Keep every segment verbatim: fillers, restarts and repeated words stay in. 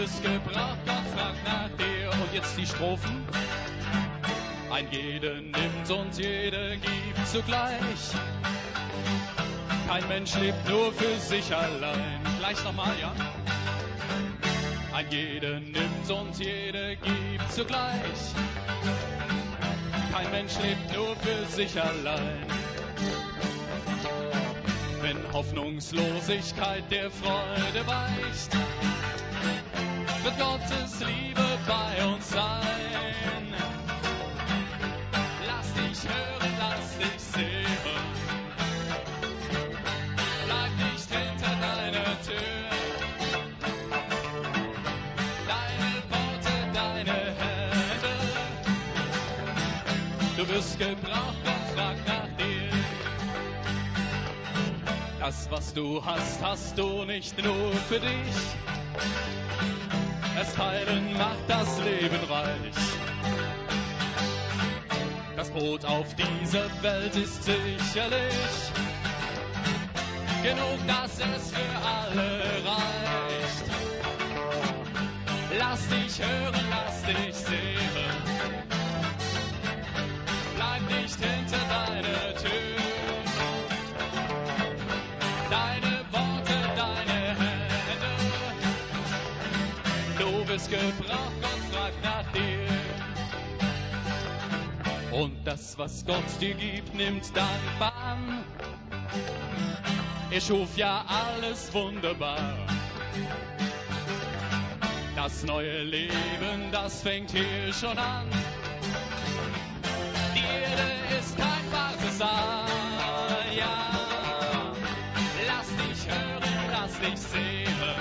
bist gebraucht, Gott fragt nach dir. Und jetzt die Strophen. Ein jeder nimmt und jeder gibt zugleich. Kein Mensch lebt nur für sich allein. Gleich nochmal, ja? Ein jeder nimmt und jeder gibt zugleich. Kein Mensch lebt nur für sich allein. Wenn Hoffnungslosigkeit der Freude weicht, wird Gottes Liebe bei uns sein. Lass dich hören, lass dich sehen. Bleib nicht hinter deiner Tür. Deine Worte, deine Hände. Du wirst gebraucht, Gott fragt nach dir. Das, was du hast, hast du nicht nur für dich. Es teilen macht das Leben reich. Das Brot auf dieser Welt ist sicherlich genug, dass es für alle reicht. Lass dich hören, lass dich sehen. Bleib nicht hinter deiner Tür. Deine Worte, deine Hände. Du bist gebraucht, Gott fragt nach dir. Und das, was Gott dir gibt, nimmt dankbar an. Er schuf ja alles wunderbar. Das neue Leben, das fängt hier schon an. Die Erde ist kein Partisan, ja. Lass dich hören, lass dich sehen.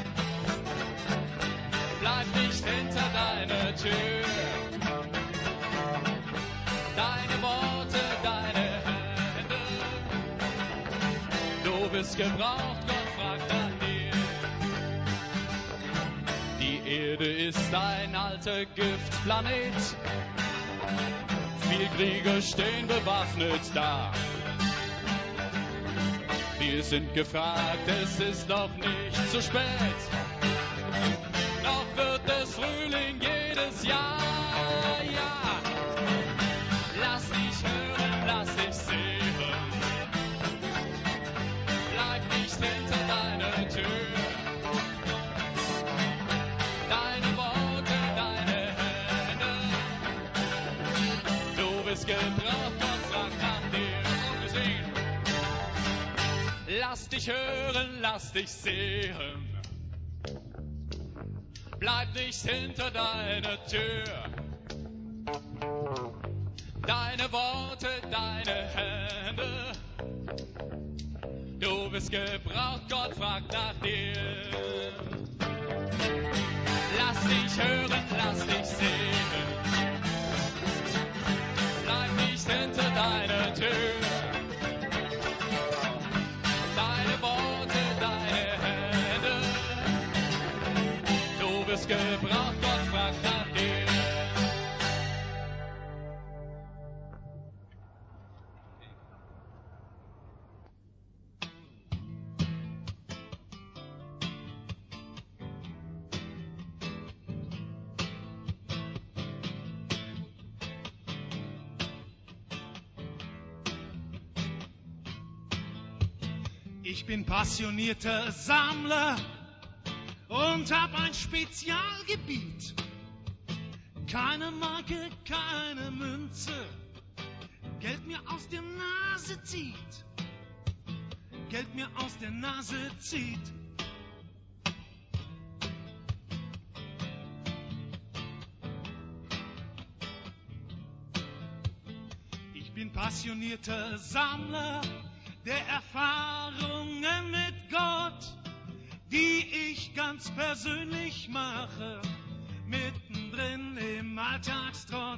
Bleib nicht hinter deiner Tür. Deine Worte, deine Hände. Du bist gebraucht, Gott fragt nach dir. Die Erde ist ein alter Giftplanet. Viele Krieger stehen bewaffnet da. Wir sind gefragt, es ist noch nicht zu spät. Noch wird es Frühling jedes Jahr, ja. Lass dich hören, lass dich sehen. Bleib nicht hinter deiner Tür. Deine Worte, deine Hände. Du bist gebraucht, Gott fragt nach dir. Und wir singen. Lass dich hören, lass dich sehen. Bleib nicht hinter deiner Tür. Deine Worte, deine Hände. Du bist gebraucht, Gott fragt nach dir. Lass dich hören, lass dich sehen. Bleib nicht hinter deiner Tür. Deine Worte, deine Hände. Du bist gebraucht, Gott fragt nach dir. Ich bin passionierter Sammler und hab ein Spezialgebiet. Keine Marke, keine Münze, Geld mir aus der Nase zieht. Geld mir aus der Nase zieht. Ich bin passionierter Sammler der Erfahrungen mit Gott, die ich ganz persönlich mache, mittendrin im Alltagstrott.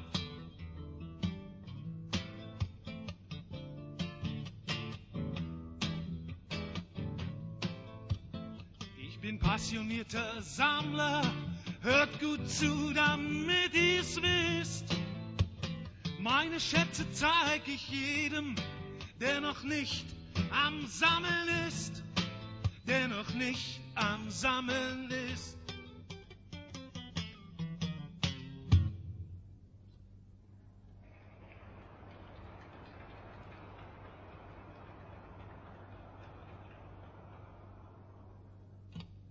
Ich bin passionierter Sammler, hört gut zu, damit ihr's wisst. Meine Schätze zeig ich jedem, der noch nicht am Sammeln ist, der noch nicht am Sammeln ist.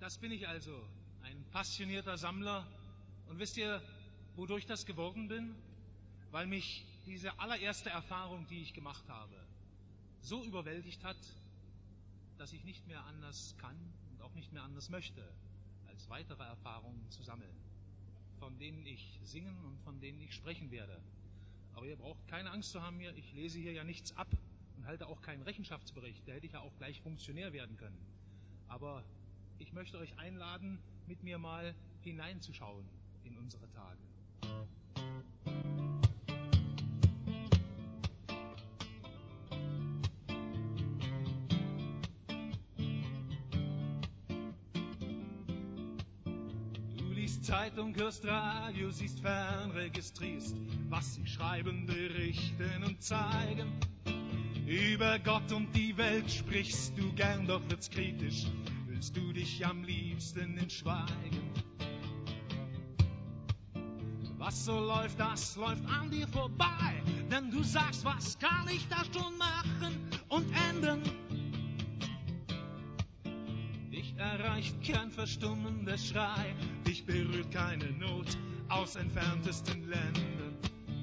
Das bin ich also, ein passionierter Sammler. Und wisst ihr, wodurch das geworden bin? Weil mich diese allererste Erfahrung, die ich gemacht habe, so überwältigt hat, dass ich nicht mehr anders kann und auch nicht mehr anders möchte, als weitere Erfahrungen zu sammeln, von denen ich singen und von denen ich sprechen werde. Aber ihr braucht keine Angst zu haben hier, ich lese hier ja nichts ab und halte auch keinen Rechenschaftsbericht, da hätte ich ja auch gleich Funktionär werden können. Aber ich möchte euch einladen, mit mir mal hineinzuschauen in unsere Tage. Du liest Zeitung, hörst Radio, siehst fern, registrierst, was sie schreiben, berichten und zeigen. Über Gott und die Welt sprichst du gern, doch wird's kritisch, willst du dich am liebsten in Schweigen. Was so läuft, das läuft an dir vorbei, denn du sagst, was kann ich da schon machen und ändern? Dich erreicht kein verstummender Schrei, dich berührt keine Not aus entferntesten Ländern.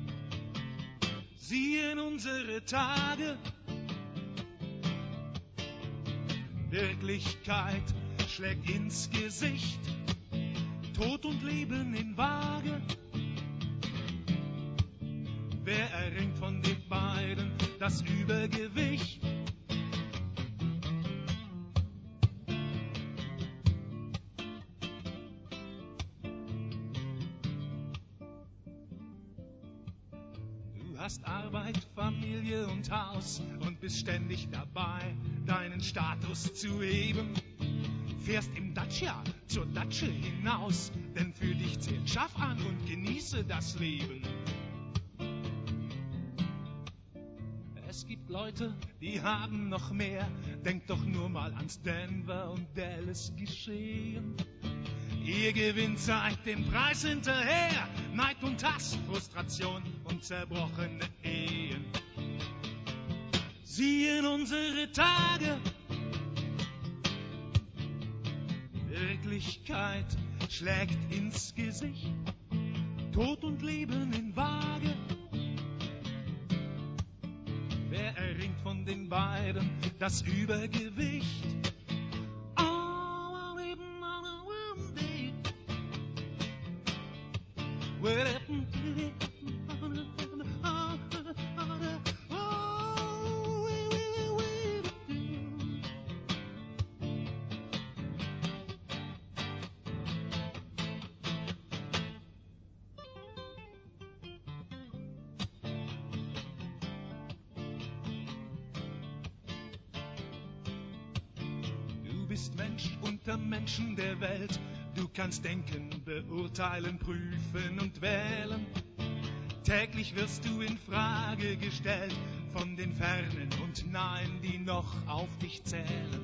Sieh in unsere Tage, Wirklichkeit schlägt ins Gesicht, Tod und Leben in Waage. Wer erringt von den beiden das Übergewicht? Du hast Arbeit, Familie und Haus und bist ständig dabei, deinen Status zu heben. Fährst im Dacia zur Datsche hinaus, denn für dich zählt Schaff an und genieße das Leben. Es gibt Leute, die haben noch mehr, denk doch nur mal ans Denver und Dallas Geschehen. Ihr gewinnt zeigt den Preis hinterher, Neid und Hass, Frustration und zerbrochene Ehen. Sieh in unsere Tage, Wirklichkeit schlägt ins Gesicht, Tod und Leben in Waage. Wer erringt von den beiden das Übergewicht? Du bist Mensch unter Menschen der Welt. Du kannst denken, beurteilen, prüfen und wählen. Täglich wirst du in Frage gestellt von den Fernen und Nahen, die noch auf dich zählen.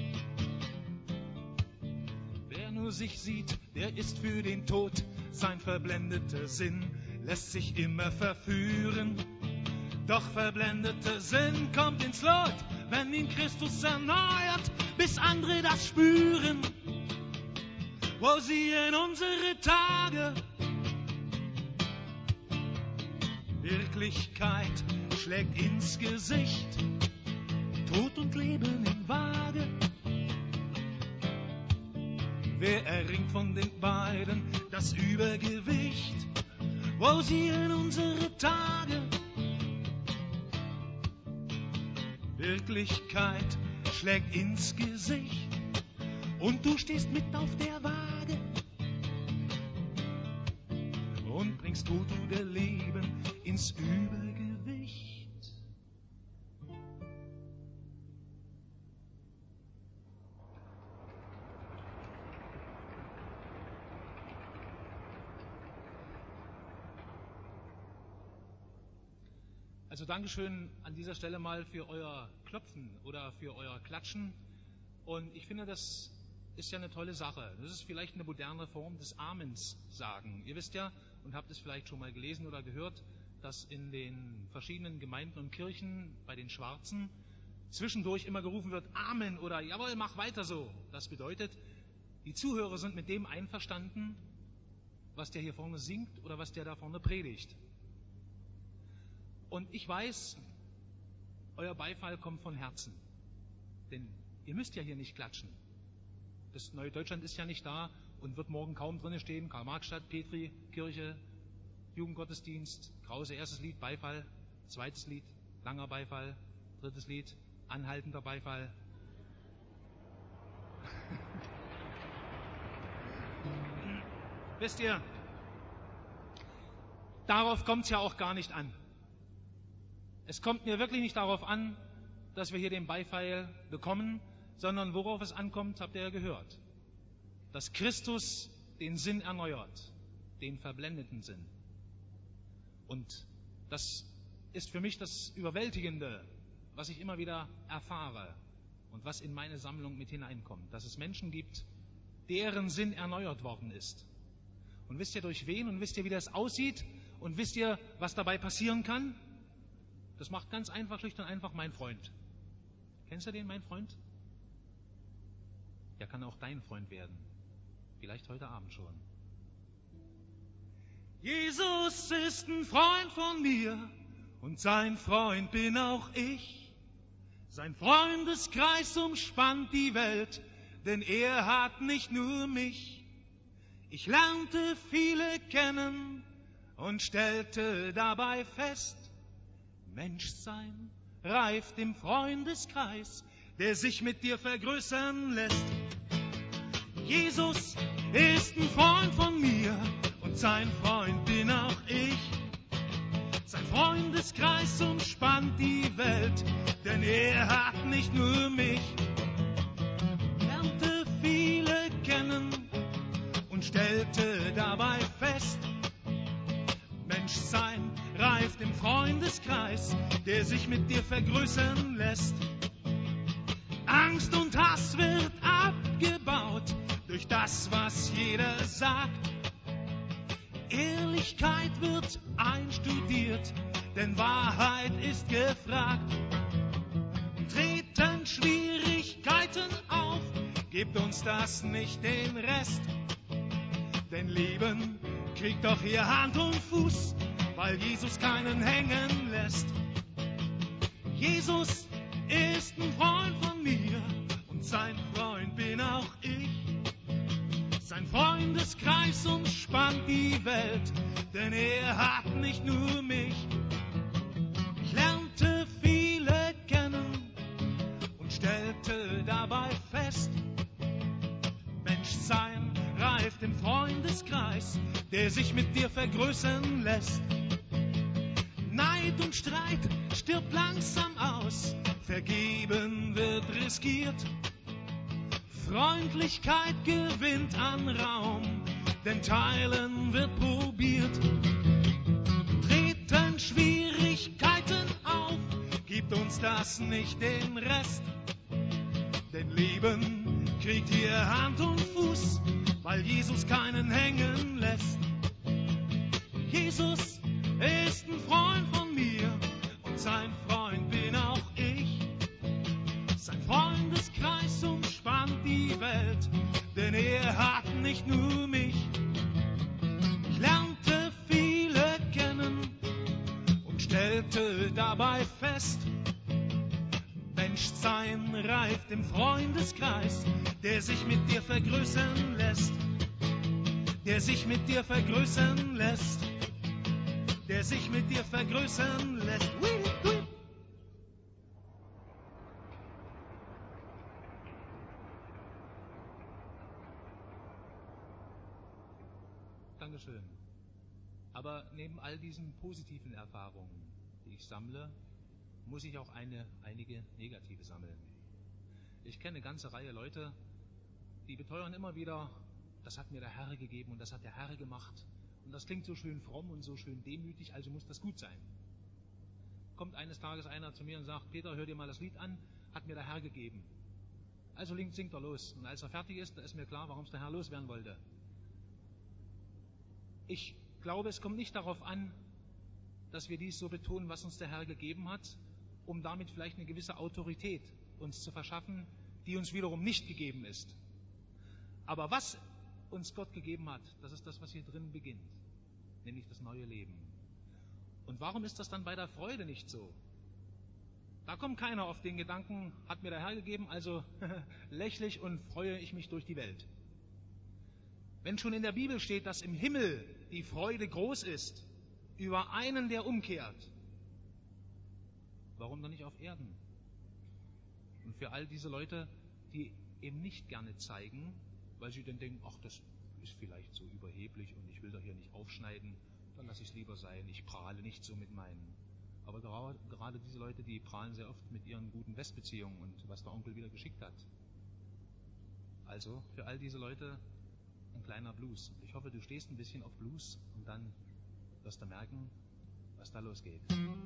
Wer nur sich sieht, der ist für den Tod. Sein verblendeter Sinn lässt sich immer verführen. Doch verblendeter Sinn kommt ins Lot, wenn ihn Christus erneuert, bis andere das spüren. Wo sie in unsere Tage, Wirklichkeit schlägt ins Gesicht, Tod und Leben in Waage. Wer erringt von den beiden das Übergewicht? Wo sie in unsere Tage, Wirklichkeit schlägt ins Gesicht und du stehst mit auf der Waage und bringst Tod oder Leben ins Übergewicht. Also Dankeschön an dieser Stelle mal für euer Klopfen oder für euer Klatschen. Und ich finde, das ist ja eine tolle Sache. Das ist vielleicht eine moderne Form des Amens sagen. Ihr wisst ja und habt es vielleicht schon mal gelesen oder gehört, dass in den verschiedenen Gemeinden und Kirchen bei den Schwarzen zwischendurch immer gerufen wird, Amen oder Jawohl, mach weiter so. Das bedeutet, Die Zuhörer sind mit dem einverstanden, was der hier vorne singt oder was der da vorne predigt. Und ich weiß, euer Beifall kommt von Herzen. Denn ihr müsst ja hier nicht klatschen. Das neue Deutschland ist ja nicht da und wird morgen kaum drin stehen. Karl-Marx-Stadt, Petri, Kirche, Jugendgottesdienst, Krause, erstes Lied, Beifall, zweites Lied, langer Beifall, drittes Lied, anhaltender Beifall. Wisst ihr, darauf kommt es ja auch gar nicht an. Es kommt mir wirklich nicht darauf an, dass wir hier den Beifall bekommen, sondern worauf es ankommt, habt ihr ja gehört. Dass Christus den Sinn erneuert, den verblendeten Sinn. Und das ist für mich das Überwältigende, was ich immer wieder erfahre und was in meine Sammlung mit hineinkommt. Dass es Menschen gibt, deren Sinn erneuert worden ist. Und wisst ihr durch wen und wisst ihr, wie das aussieht und wisst ihr, was dabei passieren kann? Das macht ganz einfach, schlicht und einfach mein Freund. Kennst du den, mein Freund? Der kann auch dein Freund werden. Vielleicht heute Abend schon. Jesus ist ein Freund von mir und sein Freund bin auch ich. Sein Freundeskreis umspannt die Welt, denn er hat nicht nur mich. Ich lernte viele kennen und stellte dabei fest, Menschsein reift im Freundeskreis, der sich mit dir vergrößern lässt. Jesus ist ein Freund von mir und sein Freund bin auch ich. Sein Freundeskreis umspannt die Welt, denn er hat nicht nur mich. Lernte viele kennen und stellte dabei fest, Menschsein reift im Freundeskreis, der sich mit dir vergrößern lässt. Angst und Hass wird abgebaut durch das, was jeder sagt. Ehrlichkeit wird einstudiert, denn Wahrheit ist gefragt. Treten Schwierigkeiten auf, gebt uns das nicht den Rest. Denn Leben kriegt doch hier Hand und Fuß, weil Jesus keinen hängen lässt. Jesus ist ein Freund von mir und sein Freund bin auch ich. Sein Freundeskreis umspannt die Welt, denn er hat nicht nur mich. Ich lernte viele kennen und stellte dabei fest, Menschsein reift im Freundeskreis, der sich mit dir vergrößern lässt. Neid und Streit stirbt langsam aus, vergeben wird riskiert. Freundlichkeit gewinnt an Raum, denn teilen wird probiert. Treten Schwierigkeiten auf, gibt uns das nicht den Rest. Denn Leben kriegt hier Hand und Fuß, weil Jesus keinen hängen lässt. Jesus ist ein Freund von mir und sein Freund bin auch ich. Sein Freundeskreis umspannt die Welt, denn er hat nicht nur mich. Ich lernte viele kennen und stellte dabei fest, Menschsein reift im Freundeskreis, der sich mit dir vergrößern lässt. Der sich mit dir vergrößern lässt. Der sich mit dir vergrößern lässt. Hui, hui. Dankeschön. Aber neben all diesen positiven Erfahrungen, die ich sammle, muss ich auch eine, einige negative sammeln. Ich kenne eine ganze Reihe Leute, die beteuern immer wieder, das hat mir der Herr gegeben und das hat der Herr gemacht. Und das klingt so schön fromm und so schön demütig, also muss das gut sein. Kommt eines Tages einer zu mir und sagt, Peter, hör dir mal das Lied an, hat mir der Herr gegeben. Also singt er los. Und als er fertig ist, da ist mir klar, warum es der Herr loswerden wollte. Ich glaube, es kommt nicht darauf an, dass wir dies so betonen, was uns der Herr gegeben hat, um damit vielleicht eine gewisse Autorität uns zu verschaffen, die uns wiederum nicht gegeben ist. Aber was uns Gott gegeben hat, das ist das, was hier drin beginnt, nämlich das neue Leben. Und warum ist das dann bei der Freude nicht so? Da kommt keiner auf den Gedanken, hat mir der Herr gegeben, also lächle ich und freue ich mich durch die Welt. Wenn schon in der Bibel steht, dass im Himmel die Freude groß ist, über einen, der umkehrt, warum dann nicht auf Erden? Und für all diese Leute, die eben nicht gerne zeigen, weil sie dann denken, ach, das ist vielleicht so überheblich und ich will doch hier nicht aufschneiden, dann lasse ich es lieber sein, ich prahle nicht so mit meinen. Aber gerade, gerade diese Leute, die prahlen sehr oft mit ihren guten Westbeziehungen und was der Onkel wieder geschickt hat. Also für all diese Leute ein kleiner Blues. Ich hoffe, du stehst ein bisschen auf Blues und dann wirst du merken, was da losgeht.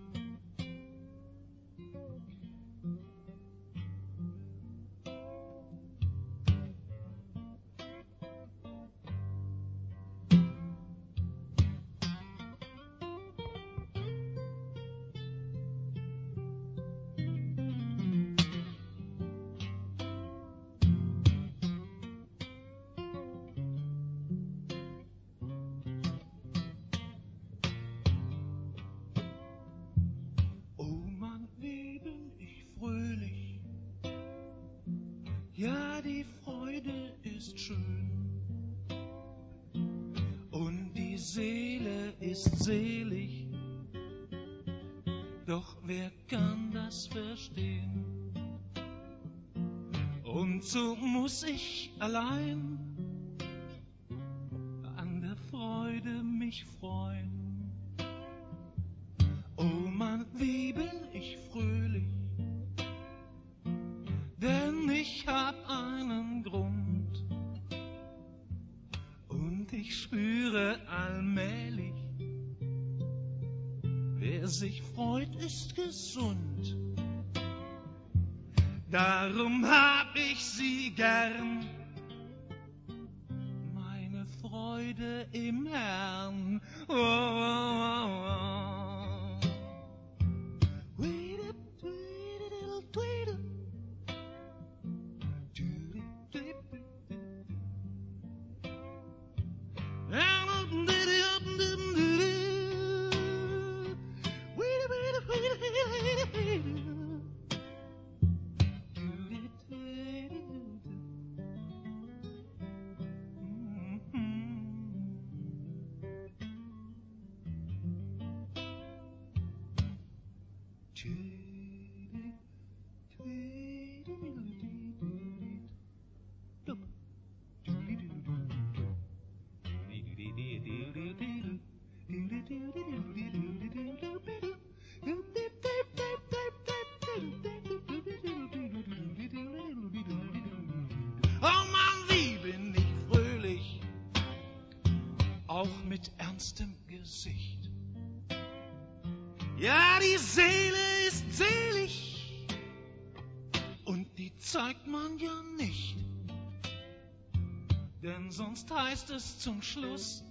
Ja, die Freude ist schön und die Seele ist selig, doch wer kann das verstehen? Und so muss ich allein an der Freude mich freuen. Oh Mann, wie bin ich fröhlich, denn ich hab einen Grund und ich spüre allmählich, wer sich freut, ist gesund. Darum hab ich sie gern, meine Freude im Herrn. Oh, oh, oh, oh. Oh Mann, wie bin ich fröhlich, auch mit ernstem Gesicht. Ja, die Seele ist selig und die zeigt man ja nicht, denn sonst heißt es zum Schluss,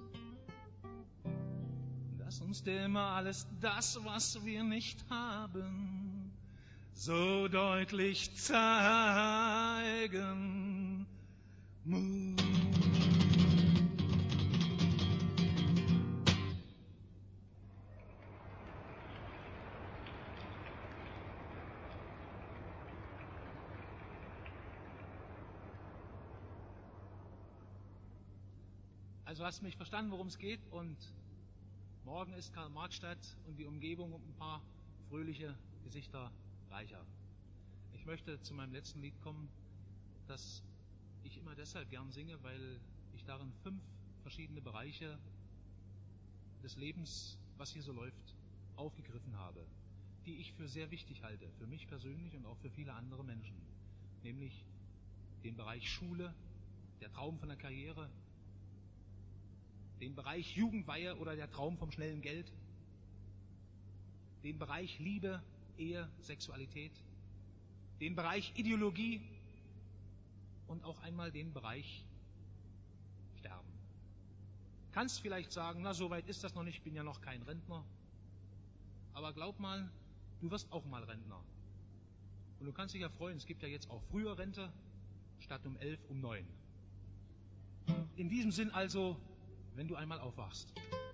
dass uns der immer alles das, was wir nicht haben, so deutlich zeigen muss. Also hast du mich verstanden, worum es geht, und morgen ist Karl-Marx-Stadt und die Umgebung um ein paar fröhliche Gesichter reicher. Ich möchte zu meinem letzten Lied kommen, das ich immer deshalb gern singe, weil ich darin fünf verschiedene Bereiche des Lebens, was hier so läuft, aufgegriffen habe, die ich für sehr wichtig halte, für mich persönlich und auch für viele andere Menschen. Nämlich den Bereich Schule, der Traum von der Karriere, den Bereich Jugendweihe oder der Traum vom schnellen Geld, den Bereich Liebe, Ehe, Sexualität, den Bereich Ideologie und auch einmal den Bereich Sterben. Kannst vielleicht sagen, na, so weit ist das noch nicht, ich bin ja noch kein Rentner. Aber glaub mal, du wirst auch mal Rentner. Und du kannst dich ja freuen, es gibt ja jetzt auch früher Rente, statt um elf, um neun. In diesem Sinn also, wenn du einmal aufwachst.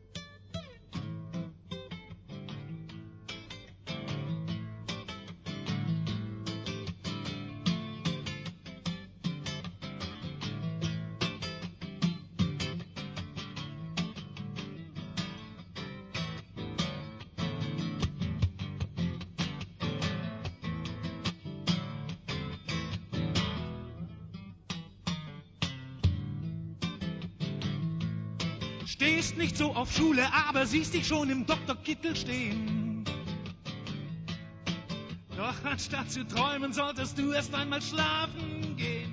Stehst nicht so auf Schule, aber siehst dich schon im Doktorkittel stehen. Doch anstatt zu träumen, solltest du erst einmal schlafen gehen.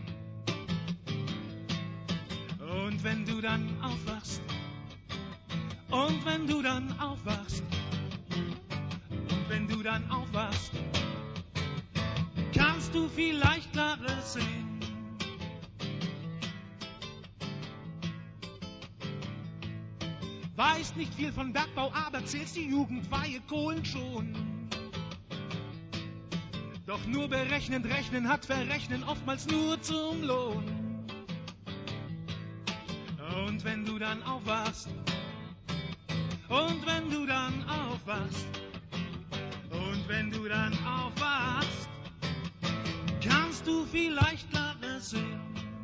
Und wenn du dann aufwachst, und wenn du dann aufwachst, und wenn du dann aufwachst, kannst du vielleicht Klares sehen. Weißt nicht viel von Bergbau, aber zählst die Jugendweihe Kohlen schon. Doch nur berechnend rechnen hat Verrechnen oftmals nur zum Lohn. Und wenn du dann aufwachst, und wenn du dann aufwachst, und wenn du dann aufwachst, kannst du vielleicht Klares sehen.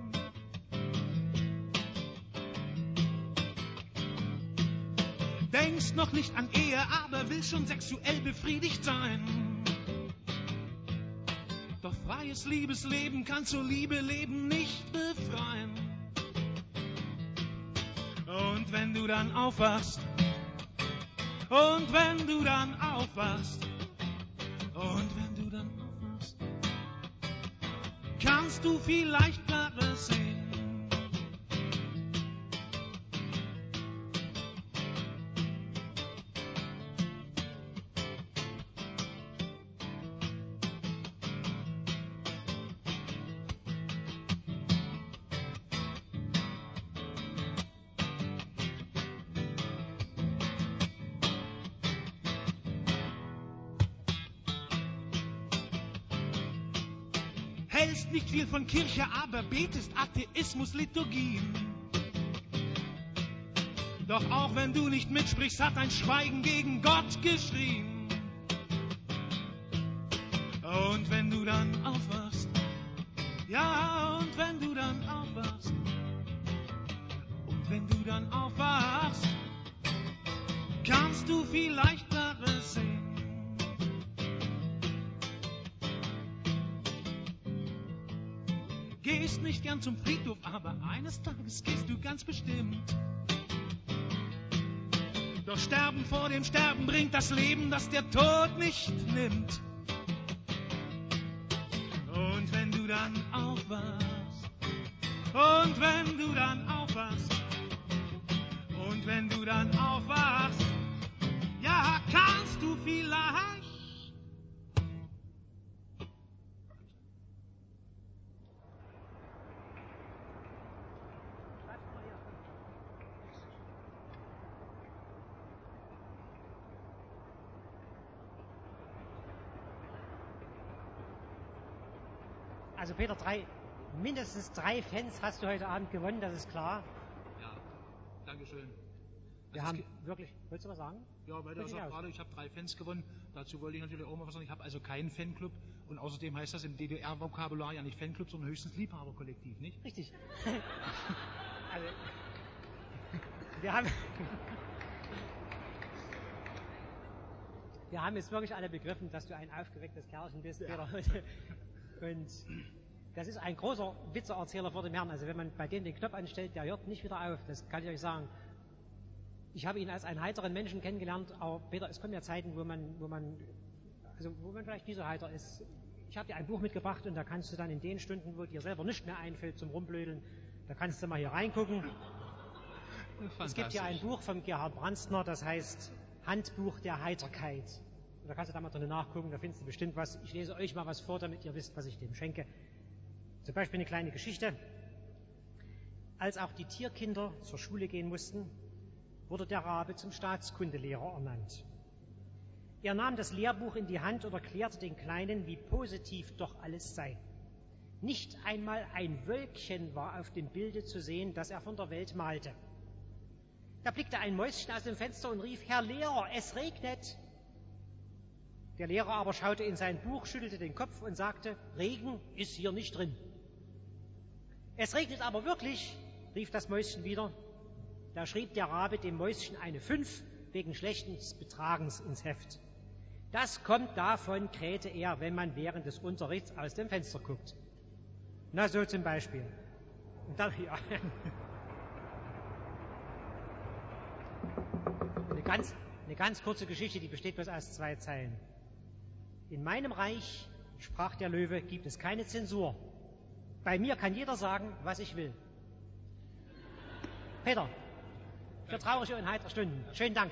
Denkst noch nicht an Ehe, aber willst schon sexuell befriedigt sein. Doch freies Liebesleben kann zur Liebe leben nicht befreien. Und wenn du dann aufwachst, und wenn du dann aufwachst, und wenn du dann aufwachst, kannst du vielleicht Klares sehen. Hältst nicht viel von Kirche, aber betest Atheismus, Liturgien. Doch auch wenn du nicht mitsprichst, hat ein Schweigen gegen Gott geschrien. Und wenn du dann aufwachst, ja, und wenn du dann aufwachst, und wenn du dann aufwachst, kannst du vielleicht Klares sehen. Gehst nicht gern zum Friedhof, aber eines Tages gehst du ganz bestimmt. Doch Sterben vor dem Sterben bringt das Leben, das der Tod nicht nimmt. Und wenn du dann aufwachst, und wenn du dann aufwachst, und wenn du dann aufwachst, ja, kannst du vielleicht. Also Peter, drei, mindestens drei Fans hast du heute Abend gewonnen, das ist klar. Ja, Dankeschön. Wir also haben wirklich, wolltest du was sagen? Ja, weil du sagst gerade, ich habe drei Fans gewonnen. Dazu wollte ich natürlich auch mal was sagen. Ich habe also keinen Fanclub und außerdem heißt das im D D R-Vokabular ja nicht Fanclub, sondern höchstens Liebhaberkollektiv, nicht? Richtig. Also, wir haben... Wir haben jetzt wirklich alle begriffen, dass du ein aufgewecktes Kerlchen bist, Peter. Ja. Und das ist ein großer Witzeerzähler vor dem Herrn. Also wenn man bei dem den Knopf anstellt, der hört nicht wieder auf. Das kann ich euch sagen. Ich habe ihn als einen heiteren Menschen kennengelernt, aber Peter, es kommen ja Zeiten, wo man, wo man, also wo man vielleicht nicht so heiter ist. Ich habe dir ein Buch mitgebracht und da kannst du dann in den Stunden, wo dir selber nicht mehr einfällt zum Rumblödeln, da kannst du mal hier reingucken. Es gibt ja ein Buch von Gerhard Brandstner, das heißt Handbuch der Heiterkeit. Und da kannst du da mal drin nachgucken, da findest du bestimmt was. Ich lese euch mal was vor, damit ihr wisst, was ich dem schenke. Zum Beispiel eine kleine Geschichte. Als auch die Tierkinder zur Schule gehen mussten, wurde der Rabe zum Staatskundelehrer ernannt. Er nahm das Lehrbuch in die Hand und erklärte den Kleinen, wie positiv doch alles sei. Nicht einmal ein Wölkchen war auf dem Bilde zu sehen, das er von der Welt malte. Da blickte ein Mäuschen aus dem Fenster und rief: Herr Lehrer, es regnet. Der Lehrer aber schaute in sein Buch, schüttelte den Kopf und sagte: Regen ist hier nicht drin. Es regnet aber wirklich, rief das Mäuschen wieder. Da schrieb der Rabe dem Mäuschen eine fünf wegen schlechten Betragens ins Heft. Das kommt davon, krähte er, wenn man während des Unterrichts aus dem Fenster guckt. Na, so zum Beispiel. Und dann, ja. Eine ganz, eine ganz kurze Geschichte, die besteht bloß aus zwei Zeilen. In meinem Reich, sprach der Löwe, gibt es keine Zensur. Bei mir kann jeder sagen, was ich will. Peter, für traurige und heitere Stunden. Schönen Dank.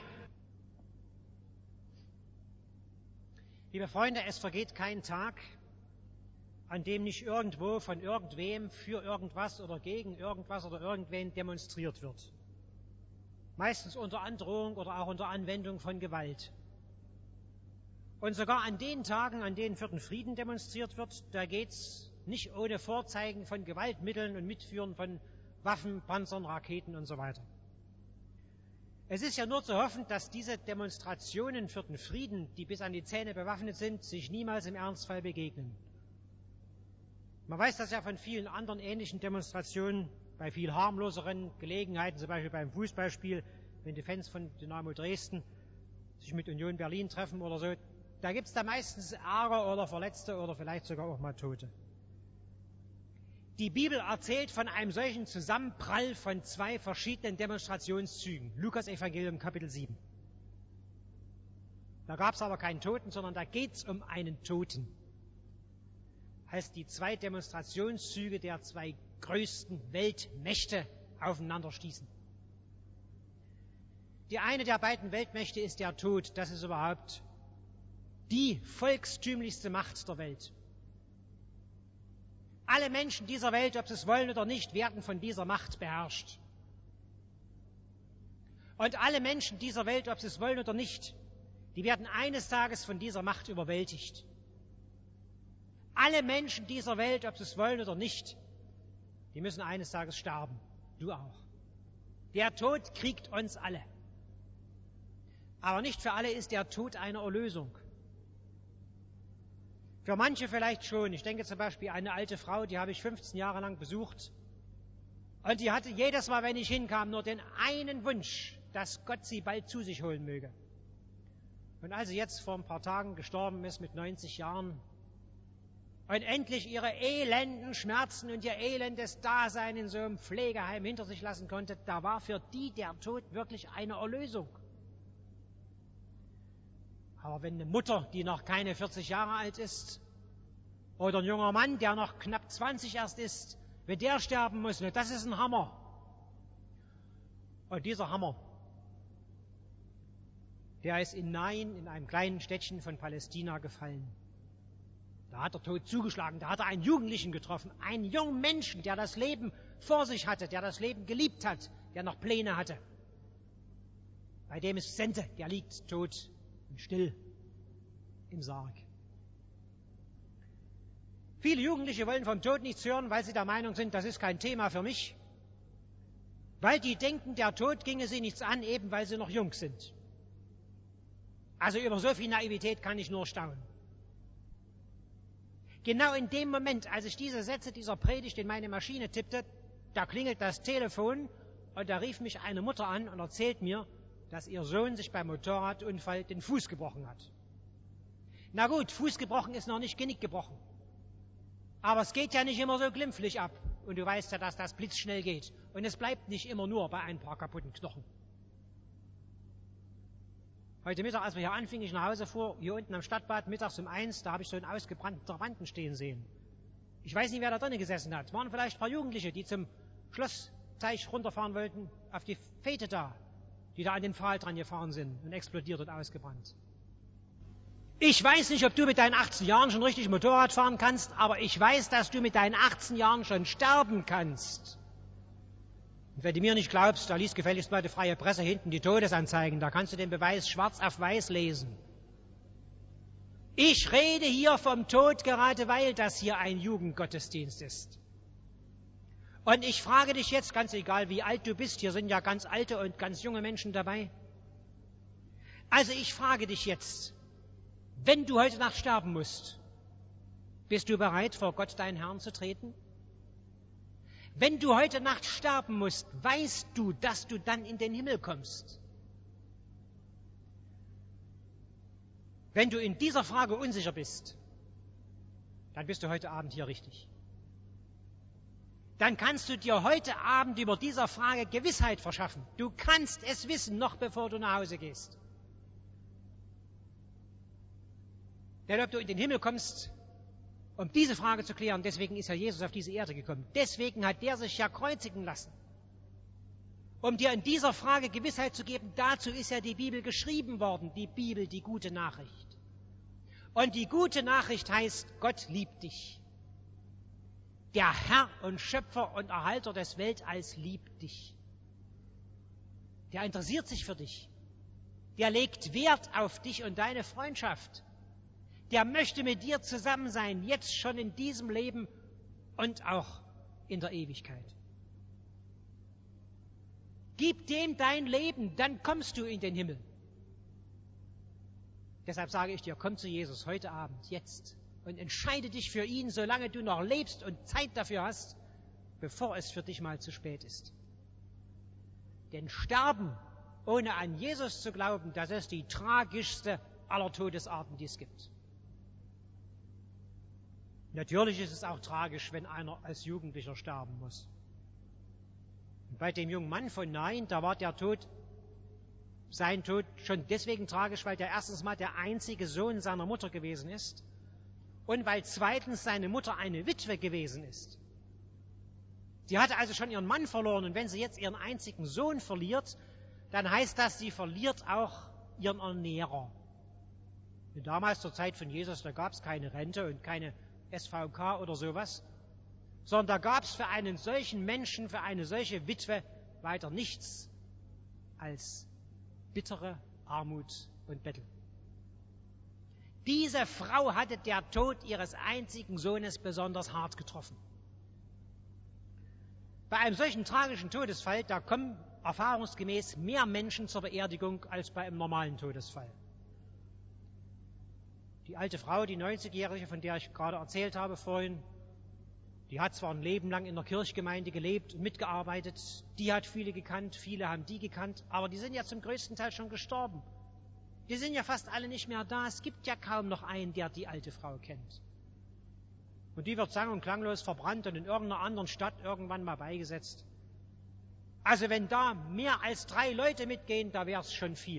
Liebe Freunde, es vergeht kein Tag, an dem nicht irgendwo von irgendwem für irgendwas oder gegen irgendwas oder irgendwen demonstriert wird. Meistens unter Androhung oder auch unter Anwendung von Gewalt. Und sogar an den Tagen, an denen für den Frieden demonstriert wird, da geht's nicht ohne Vorzeigen von Gewaltmitteln und Mitführen von Waffen, Panzern, Raketen und so weiter. Es ist ja nur zu hoffen, dass diese Demonstrationen für den Frieden, die bis an die Zähne bewaffnet sind, sich niemals im Ernstfall begegnen. Man weiß das ja von vielen anderen ähnlichen Demonstrationen, bei viel harmloseren Gelegenheiten, zum Beispiel beim Fußballspiel, wenn die Fans von Dynamo Dresden sich mit Union Berlin treffen oder so. Da gibt es da meistens Ärger oder Verletzte oder vielleicht sogar auch mal Tote. Die Bibel erzählt von einem solchen Zusammenprall von zwei verschiedenen Demonstrationszügen. Lukas Evangelium Kapitel sieben. Da gab es aber keinen Toten, sondern da geht es um einen Toten. Als die zwei Demonstrationszüge der zwei größten Weltmächte aufeinander stießen. Die eine der beiden Weltmächte ist der Tod. Das ist überhaupt die volkstümlichste Macht der Welt. Alle Menschen dieser Welt, ob sie es wollen oder nicht, werden von dieser Macht beherrscht. Und alle Menschen dieser Welt, ob sie es wollen oder nicht, die werden eines Tages von dieser Macht überwältigt. Alle Menschen dieser Welt, ob sie es wollen oder nicht, die müssen eines Tages sterben. Du auch. Der Tod kriegt uns alle. Aber nicht für alle ist der Tod eine Erlösung. Für manche vielleicht schon. Ich denke zum Beispiel an eine alte Frau, die habe ich fünfzehn Jahre lang besucht. Und die hatte jedes Mal, wenn ich hinkam, nur den einen Wunsch, dass Gott sie bald zu sich holen möge. Und als sie jetzt vor ein paar Tagen gestorben ist mit neunzig Jahren und endlich ihre elenden Schmerzen und ihr elendes Dasein in so einem Pflegeheim hinter sich lassen konnte, da war für die der Tod wirklich eine Erlösung. Aber wenn eine Mutter, die noch keine vierzig Jahre alt ist, oder ein junger Mann, der noch knapp zwanzig erst ist, wenn der sterben muss, das ist ein Hammer. Und dieser Hammer, der ist in Nain, in einem kleinen Städtchen von Palästina, gefallen. Da hat der Tod zugeschlagen, da hat er einen Jugendlichen getroffen, einen jungen Menschen, der das Leben vor sich hatte, der das Leben geliebt hat, der noch Pläne hatte. Bei dem ist Sente, der liegt tot und still im Sarg. Viele Jugendliche wollen vom Tod nichts hören, weil sie der Meinung sind, das ist kein Thema für mich. Weil die denken, der Tod ginge sie nichts an, eben weil sie noch jung sind. Also über so viel Naivität kann ich nur staunen. Genau in dem Moment, als ich diese Sätze dieser Predigt in meine Maschine tippte, da klingelt das Telefon und da rief mich eine Mutter an und erzählt mir, dass ihr Sohn sich beim Motorradunfall den Fuß gebrochen hat. Na gut, Fuß gebrochen ist noch nicht Genick gebrochen. Aber es geht ja nicht immer so glimpflich ab. Und du weißt ja, dass das blitzschnell geht. Und es bleibt nicht immer nur bei ein paar kaputten Knochen. Heute Mittag, als wir hier anfingen, ich nach Hause fuhr, hier unten am Stadtbad, mittags um eins, da habe ich so einen ausgebrannten Trabanten stehen sehen. Ich weiß nicht, wer da drinnen gesessen hat. Waren vielleicht ein paar Jugendliche, die zum Schlossteich runterfahren wollten, auf die Fete da, die da an den Pfahl dran gefahren sind und explodiert und ausgebrannt. Ich weiß nicht, ob du mit deinen achtzehn Jahren schon richtig Motorrad fahren kannst, aber ich weiß, dass du mit deinen achtzehn Jahren schon sterben kannst. Und wenn du mir nicht glaubst, da liest gefälligst mal die Freie Presse hinten die Todesanzeigen, da kannst du den Beweis schwarz auf weiß lesen. Ich rede hier vom Tod, gerade weil das hier ein Jugendgottesdienst ist. Und ich frage dich jetzt, ganz egal wie alt du bist, hier sind ja ganz alte und ganz junge Menschen dabei. Also ich frage dich jetzt, wenn du heute Nacht sterben musst, bist du bereit, vor Gott deinen Herrn zu treten? Wenn du heute Nacht sterben musst, weißt du, dass du dann in den Himmel kommst? Wenn du in dieser Frage unsicher bist, dann bist du heute Abend hier richtig. Dann kannst du dir heute Abend über dieser Frage Gewissheit verschaffen. Du kannst es wissen, noch bevor du nach Hause gehst. Denn ob du in den Himmel kommst, um diese Frage zu klären, deswegen ist ja Jesus auf diese Erde gekommen. Deswegen hat der sich ja kreuzigen lassen. Um dir in dieser Frage Gewissheit zu geben, dazu ist ja die Bibel geschrieben worden, die Bibel, die gute Nachricht. Und die gute Nachricht heißt, Gott liebt dich. Der Herr und Schöpfer und Erhalter des Weltalls liebt dich. Der interessiert sich für dich. Der legt Wert auf dich und deine Freundschaft. Der möchte mit dir zusammen sein, jetzt schon in diesem Leben und auch in der Ewigkeit. Gib dem dein Leben, dann kommst du in den Himmel. Deshalb sage ich dir, komm zu Jesus heute Abend, jetzt, und entscheide dich für ihn, solange du noch lebst und Zeit dafür hast, bevor es für dich mal zu spät ist. Denn Sterben, ohne an Jesus zu glauben, das ist die tragischste aller Todesarten, die es gibt. Natürlich ist es auch tragisch, wenn einer als Jugendlicher sterben muss. Und bei dem jungen Mann von Nain, da war der Tod, sein Tod schon deswegen tragisch, weil der erstens mal der einzige Sohn seiner Mutter gewesen ist und weil zweitens seine Mutter eine Witwe gewesen ist. Sie hatte also schon ihren Mann verloren und wenn sie jetzt ihren einzigen Sohn verliert, dann heißt das, sie verliert auch ihren Ernährer. Und damals zur Zeit von Jesus, da gab es keine Rente und keine S V K oder sowas, sondern da gab es für einen solchen Menschen, für eine solche Witwe weiter nichts als bittere Armut und Bettel. Diese Frau hatte der Tod ihres einzigen Sohnes besonders hart getroffen. Bei einem solchen tragischen Todesfall, da kommen erfahrungsgemäß mehr Menschen zur Beerdigung als bei einem normalen Todesfall. Die alte Frau, die neunzigjährige, von der ich gerade erzählt habe vorhin, die hat zwar ein Leben lang in der Kirchgemeinde gelebt und mitgearbeitet, die hat viele gekannt, viele haben die gekannt, aber die sind ja zum größten Teil schon gestorben. Die sind ja fast alle nicht mehr da, es gibt ja kaum noch einen, der die alte Frau kennt. Und die wird sang- und klanglos verbrannt und in irgendeiner anderen Stadt irgendwann mal beigesetzt. Also wenn da mehr als drei Leute mitgehen, da wäre es schon viel.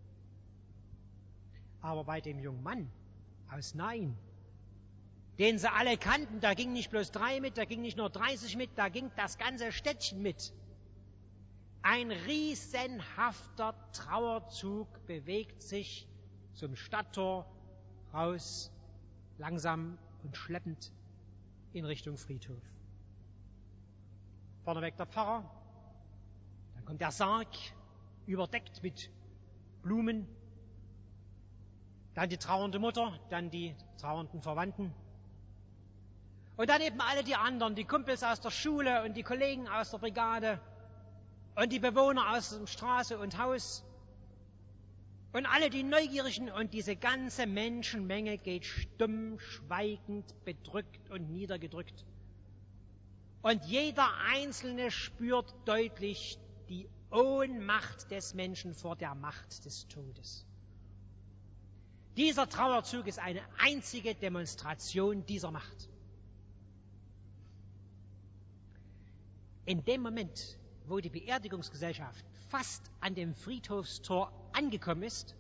Aber bei dem jungen Mann aus Nain, den sie alle kannten, da ging nicht bloß drei mit, da ging nicht nur dreißig mit, da ging das ganze Städtchen mit. Ein riesenhafter Trauerzug bewegt sich zum Stadttor raus, langsam und schleppend in Richtung Friedhof. Vorneweg der Pfarrer, dann kommt der Sarg, überdeckt mit Blumen, dann die trauernde Mutter, dann die trauernden Verwandten. Und dann eben alle die anderen, die Kumpels aus der Schule und die Kollegen aus der Brigade und die Bewohner aus der Straße und Haus und alle die Neugierigen und diese ganze Menschenmenge geht stumm, schweigend, bedrückt und niedergedrückt. Und jeder Einzelne spürt deutlich die Ohnmacht des Menschen vor der Macht des Todes. Dieser Trauerzug ist eine einzige Demonstration dieser Macht. In dem Moment, wo die Beerdigungsgesellschaft fast an dem Friedhofstor angekommen ist,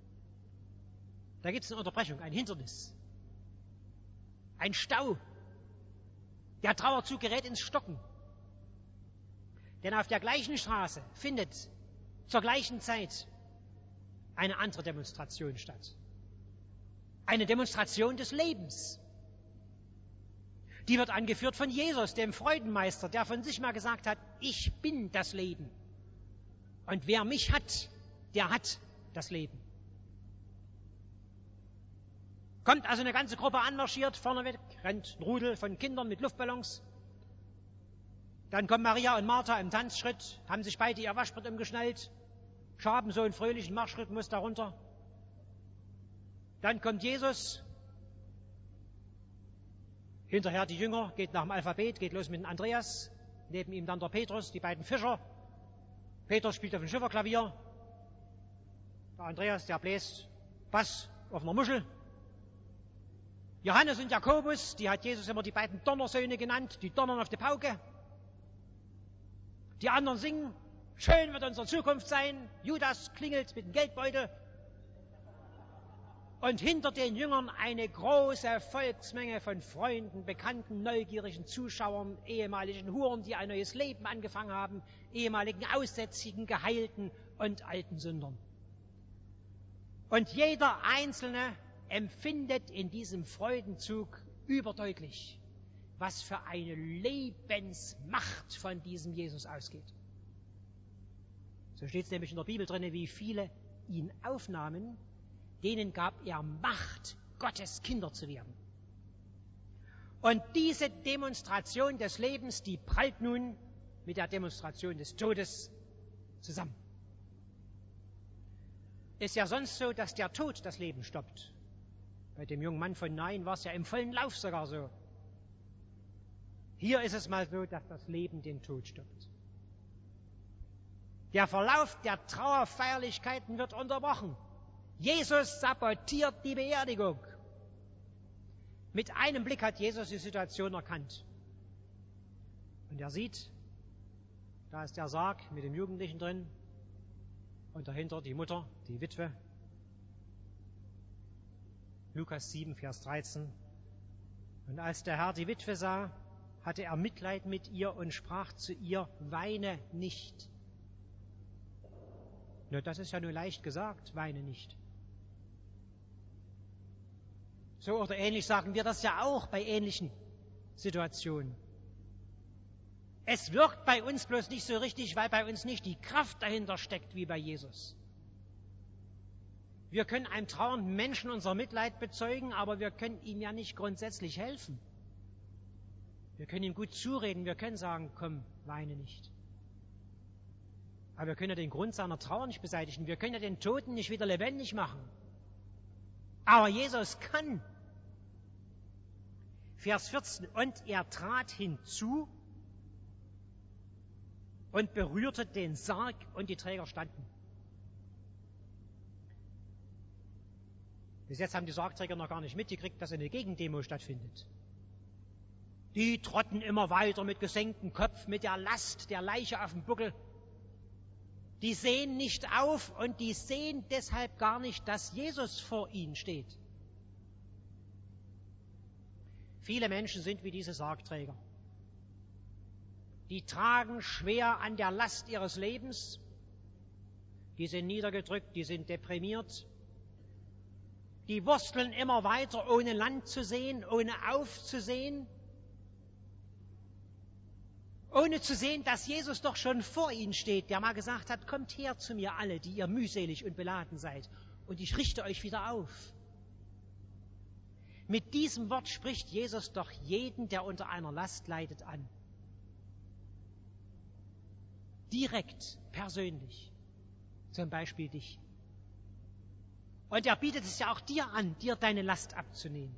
da gibt es eine Unterbrechung, ein Hindernis, ein Stau. Der Trauerzug gerät ins Stocken. Denn auf der gleichen Straße findet zur gleichen Zeit eine andere Demonstration statt. Eine Demonstration des Lebens. Die wird angeführt von Jesus, dem Freudenmeister, der von sich mal gesagt hat, ich bin das Leben. Und wer mich hat, der hat das Leben. Kommt also eine ganze Gruppe anmarschiert, vorneweg rennt ein Rudel von Kindern mit Luftballons. Dann kommen Maria und Martha im Tanzschritt, haben sich beide ihr Waschbrett umgeschnallt, schaben so einen fröhlichen Marschrhythmus darunter. Dann kommt Jesus, hinterher die Jünger, geht nach dem Alphabet, geht los mit dem Andreas, neben ihm dann der Petrus, die beiden Fischer. Petrus spielt auf dem Schifferklavier, der Andreas, der bläst Bass auf einer Muschel. Johannes und Jakobus, die hat Jesus immer die beiden Donnersöhne genannt, die donnern auf die Pauke. Die anderen singen, schön wird unsere Zukunft sein. Judas klingelt mit dem Geldbeutel. Und hinter den Jüngern eine große Volksmenge von Freunden, Bekannten, neugierigen Zuschauern, ehemaligen Huren, die ein neues Leben angefangen haben, ehemaligen Aussätzigen, Geheilten und alten Sündern. Und jeder Einzelne empfindet in diesem Freudenzug überdeutlich, was für eine Lebensmacht von diesem Jesus ausgeht. So steht es nämlich in der Bibel drin, wie viele ihn aufnahmen, denen gab er Macht, Gottes Kinder zu werden. Und diese Demonstration des Lebens, die prallt nun mit der Demonstration des Todes zusammen. Ist ja sonst so, dass der Tod das Leben stoppt. Bei dem jungen Mann von Nain war es ja im vollen Lauf sogar so. Hier ist es mal so, dass das Leben den Tod stoppt. Der Verlauf der Trauerfeierlichkeiten wird unterbrochen. Jesus sabotiert die Beerdigung. Mit einem Blick hat Jesus die Situation erkannt. Und er sieht, da ist der Sarg mit dem Jugendlichen drin und dahinter die Mutter, die Witwe. Lukas sieben, Vers dreizehn. Und als der Herr die Witwe sah, hatte er Mitleid mit ihr und sprach zu ihr, weine nicht. Na, das ist ja nur leicht gesagt, weine nicht. So oder ähnlich sagen wir das ja auch bei ähnlichen Situationen. Es wirkt bei uns bloß nicht so richtig, weil bei uns nicht die Kraft dahinter steckt wie bei Jesus. Wir können einem trauernden Menschen unser Mitleid bezeugen, aber wir können ihm ja nicht grundsätzlich helfen. Wir können ihm gut zureden, wir können sagen, komm, weine nicht. Aber wir können ja den Grund seiner Trauer nicht beseitigen, wir können ja den Toten nicht wieder lebendig machen. Aber Jesus kann. Vers vierzehn, und er trat hinzu und berührte den Sarg und die Träger standen. Bis jetzt haben die Sargträger noch gar nicht mitgekriegt, dass eine Gegendemo stattfindet. Die trotten immer weiter mit gesenktem Kopf, mit der Last der Leiche auf dem Buckel. Die sehen nicht auf und die sehen deshalb gar nicht, dass Jesus vor ihnen steht. Viele Menschen sind wie diese Sargträger. Die tragen schwer an der Last ihres Lebens. Die sind niedergedrückt, die sind deprimiert. Die wursteln immer weiter, ohne Land zu sehen, ohne aufzusehen. Ohne zu sehen, dass Jesus doch schon vor ihnen steht, der mal gesagt hat, kommt her zu mir alle, die ihr mühselig und beladen seid, und ich richte euch wieder auf. Mit diesem Wort spricht Jesus doch jeden, der unter einer Last leidet, an. Direkt, persönlich. Zum Beispiel dich. Und er bietet es ja auch dir an, dir deine Last abzunehmen.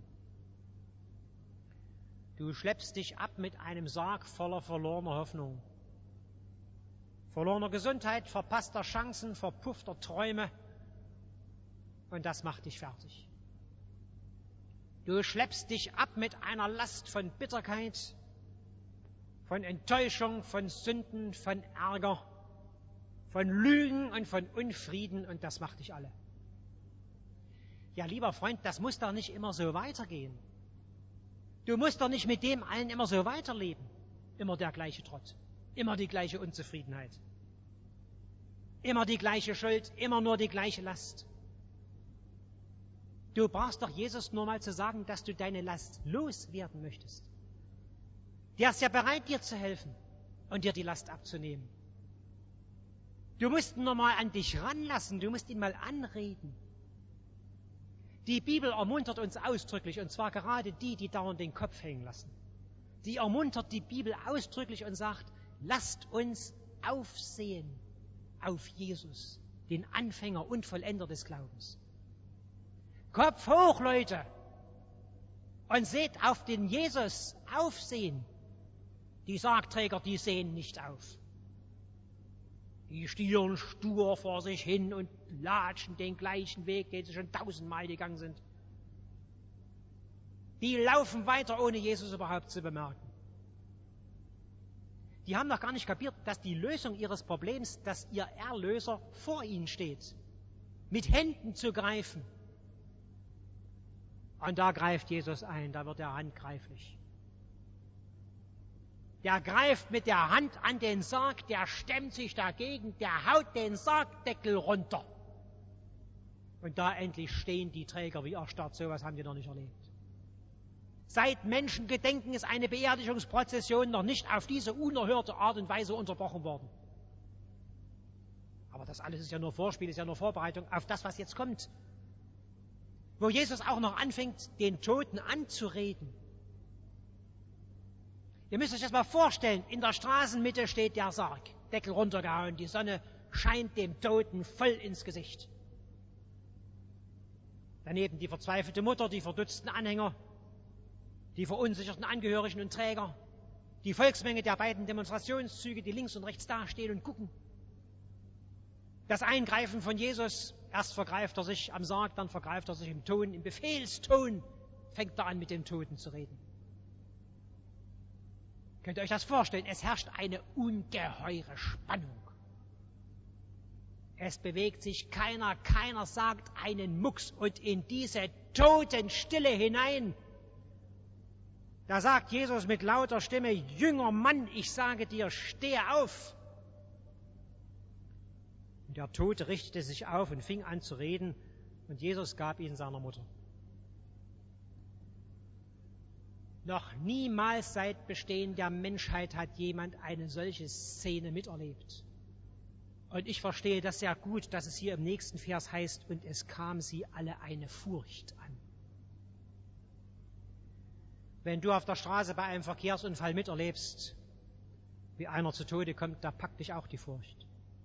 Du schleppst dich ab mit einem Sarg voller verlorener Hoffnung. Verlorener Gesundheit, verpasster Chancen, verpuffter Träume. Und das macht dich fertig. Du schleppst dich ab mit einer Last von Bitterkeit, von Enttäuschung, von Sünden, von Ärger, von Lügen und von Unfrieden, und das macht dich alle. Ja, lieber Freund, das muss doch nicht immer so weitergehen. Du musst doch nicht mit dem allen immer so weiterleben. Immer der gleiche Trott, immer die gleiche Unzufriedenheit, immer die gleiche Schuld, immer nur die gleiche Last. Du brauchst doch Jesus nur mal zu sagen, dass du deine Last loswerden möchtest. Der ist ja bereit, dir zu helfen und dir die Last abzunehmen. Du musst ihn nur mal an dich ranlassen, du musst ihn mal anreden. Die Bibel ermuntert uns ausdrücklich, und zwar gerade die, die dauernd den Kopf hängen lassen. Die ermuntert die Bibel ausdrücklich und sagt, lasst uns aufsehen auf Jesus, den Anfänger und Vollender des Glaubens. Kopf hoch, Leute, und seht auf den Jesus aufsehen. Die Sargträger, die sehen nicht auf. Die stieren stur vor sich hin und latschen den gleichen Weg, den sie schon tausendmal gegangen sind. Die laufen weiter, ohne Jesus überhaupt zu bemerken. Die haben noch gar nicht kapiert, dass die Lösung ihres Problems, dass ihr Erlöser vor ihnen steht, mit Händen zu greifen. Und da greift Jesus ein, da wird er handgreiflich. Der greift mit der Hand an den Sarg, der stemmt sich dagegen, der haut den Sargdeckel runter. Und da endlich stehen die Träger wie erstarrt, sowas haben wir noch nicht erlebt. Seit Menschengedenken ist eine Beerdigungsprozession noch nicht auf diese unerhörte Art und Weise unterbrochen worden. Aber das alles ist ja nur Vorspiel, ist ja nur Vorbereitung auf das, was jetzt kommt. Wo Jesus auch noch anfängt, den Toten anzureden. Ihr müsst euch das mal vorstellen, in der Straßenmitte steht der Sarg, Deckel runtergehauen, die Sonne scheint dem Toten voll ins Gesicht. Daneben die verzweifelte Mutter, die verdutzten Anhänger, die verunsicherten Angehörigen und Träger, die Volksmenge der beiden Demonstrationszüge, die links und rechts dastehen und gucken. Das Eingreifen von Jesus, erst vergreift er sich am Sarg, dann vergreift er sich im Ton, im Befehlston fängt er an, mit dem Toten zu reden. Könnt ihr euch das vorstellen? Es herrscht eine ungeheure Spannung. Es bewegt sich keiner, keiner sagt einen Mucks und in diese Totenstille hinein, da sagt Jesus mit lauter Stimme, Jünger Mann, ich sage dir, stehe auf. Und der Tote richtete sich auf und fing an zu reden und Jesus gab ihn seiner Mutter. Noch niemals seit Bestehen der Menschheit hat jemand eine solche Szene miterlebt. Und ich verstehe das sehr gut, dass es hier im nächsten Vers heißt, und es kam sie alle eine Furcht an. Wenn du auf der Straße bei einem Verkehrsunfall miterlebst, wie einer zu Tode kommt, da packt dich auch die Furcht.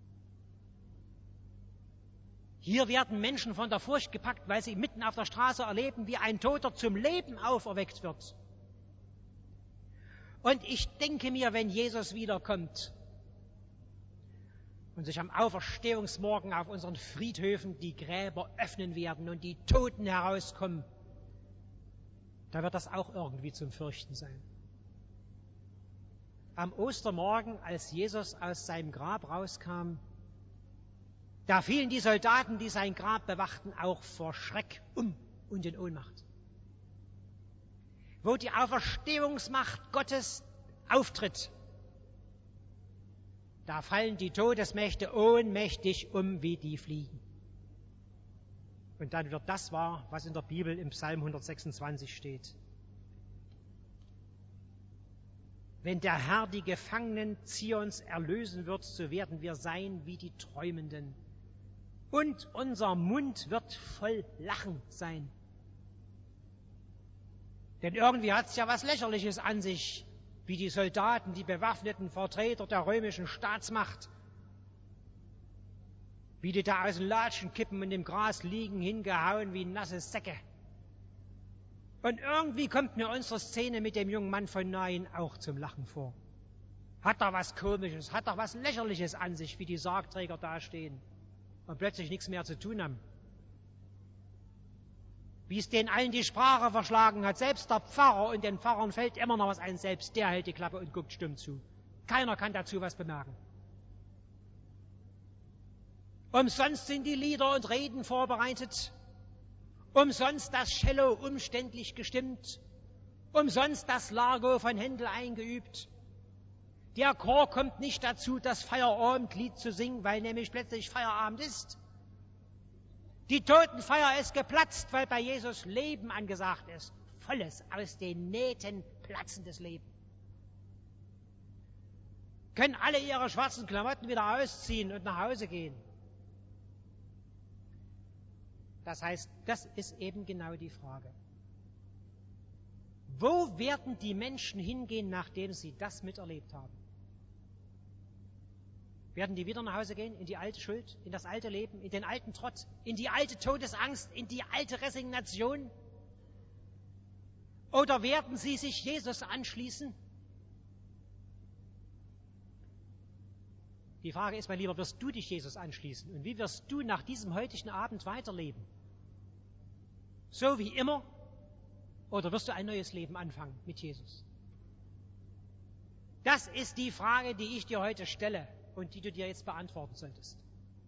Hier werden Menschen von der Furcht gepackt, weil sie mitten auf der Straße erleben, wie ein Toter zum Leben auferweckt wird. Und ich denke mir, wenn Jesus wiederkommt und sich am Auferstehungsmorgen auf unseren Friedhöfen die Gräber öffnen werden und die Toten herauskommen, da wird das auch irgendwie zum Fürchten sein. Am Ostermorgen, als Jesus aus seinem Grab rauskam, da fielen die Soldaten, die sein Grab bewachten, auch vor Schreck um und in Ohnmacht. Wo die Auferstehungsmacht Gottes auftritt, da fallen die Todesmächte ohnmächtig um wie die Fliegen. Und dann wird das wahr, was in der Bibel im Psalm hundertsechsundzwanzig steht. Wenn der Herr die Gefangenen Zions erlösen wird, so werden wir sein wie die Träumenden. Und unser Mund wird voll Lachen sein. Denn irgendwie hat es ja was Lächerliches an sich, wie die Soldaten, die bewaffneten Vertreter der römischen Staatsmacht, wie die da aus den Latschen kippen und im Gras liegen, hingehauen wie nasse Säcke. Und irgendwie kommt mir unsere Szene mit dem jungen Mann von Nain auch zum Lachen vor. Hat er was Komisches, hat er was Lächerliches an sich, wie die Sargträger dastehen und plötzlich nichts mehr zu tun haben. Wie es denen allen die Sprache verschlagen hat, selbst der Pfarrer, und den Pfarrern fällt immer noch was ein, selbst der hält die Klappe und guckt stumm zu. Keiner kann dazu was bemerken. Umsonst sind die Lieder und Reden vorbereitet, umsonst das Cello umständlich gestimmt, umsonst das Largo von Händel eingeübt. Der Chor kommt nicht dazu, das Feierabendlied zu singen, weil nämlich plötzlich Feierabend ist. Die Totenfeier ist geplatzt, weil bei Jesus Leben angesagt ist. Volles, aus den Nähten platzendes Leben. Können alle ihre schwarzen Klamotten wieder ausziehen und nach Hause gehen. Das heißt, das ist eben genau die Frage. Wo werden die Menschen hingehen, nachdem sie das miterlebt haben? Werden die wieder nach Hause gehen, in die alte Schuld, in das alte Leben, in den alten Trott, in die alte Todesangst, in die alte Resignation? Oder werden sie sich Jesus anschließen? Die Frage ist, mein Lieber, wirst du dich Jesus anschließen? Und wie wirst du nach diesem heutigen Abend weiterleben? So wie immer? Oder wirst du ein neues Leben anfangen mit Jesus? Das ist die Frage, die ich dir heute stelle und die du dir jetzt beantworten solltest.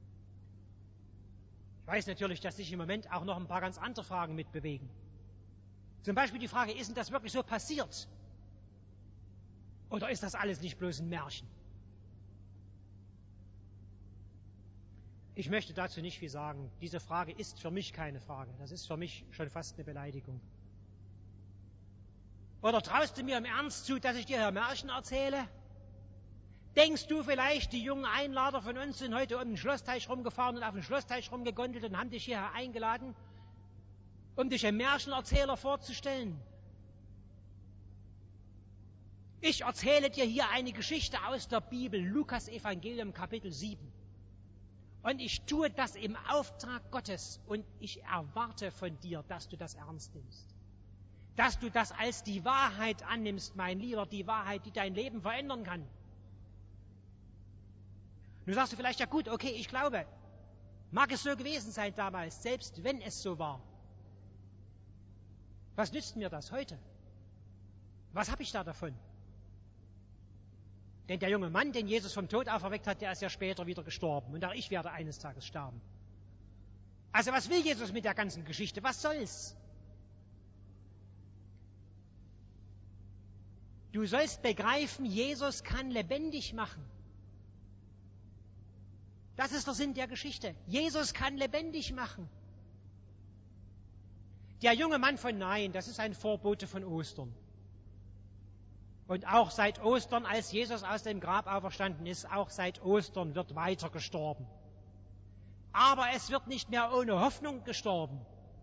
Ich weiß natürlich, dass sich im Moment auch noch ein paar ganz andere Fragen mitbewegen. Zum Beispiel die Frage, ist denn das wirklich so passiert? Oder ist das alles nicht bloß ein Märchen? Ich möchte dazu nicht viel sagen. Diese Frage ist für mich keine Frage. Das ist für mich schon fast eine Beleidigung. Oder traust du mir im Ernst zu, dass ich dir hier Märchen erzähle? Denkst du vielleicht, die jungen Einlader von uns sind heute um den Schlossteich rumgefahren und auf den Schlossteich rumgegondelt und haben dich hierher eingeladen, um dich einem Märchenerzähler vorzustellen? Ich erzähle dir hier eine Geschichte aus der Bibel, Lukas Evangelium Kapitel sieben. Und ich tue das im Auftrag Gottes und ich erwarte von dir, dass du das ernst nimmst. Dass du das als die Wahrheit annimmst, mein Lieber, die Wahrheit, die dein Leben verändern kann. Nun sagst du vielleicht, ja gut, okay, ich glaube, mag es so gewesen sein damals, selbst wenn es so war. Was nützt mir das heute? Was habe ich da davon? Denn der junge Mann, den Jesus vom Tod auferweckt hat, der ist ja später wieder gestorben. Und auch ich werde eines Tages sterben. Also was will Jesus mit der ganzen Geschichte? Was soll's? Du sollst begreifen, Jesus kann lebendig machen. Das ist der Sinn der Geschichte. Jesus kann lebendig machen. Der junge Mann von Nain, das ist ein Vorbote von Ostern. Und auch seit Ostern, als Jesus aus dem Grab auferstanden ist, auch seit Ostern wird weiter gestorben. Aber es wird nicht mehr ohne Hoffnung gestorben.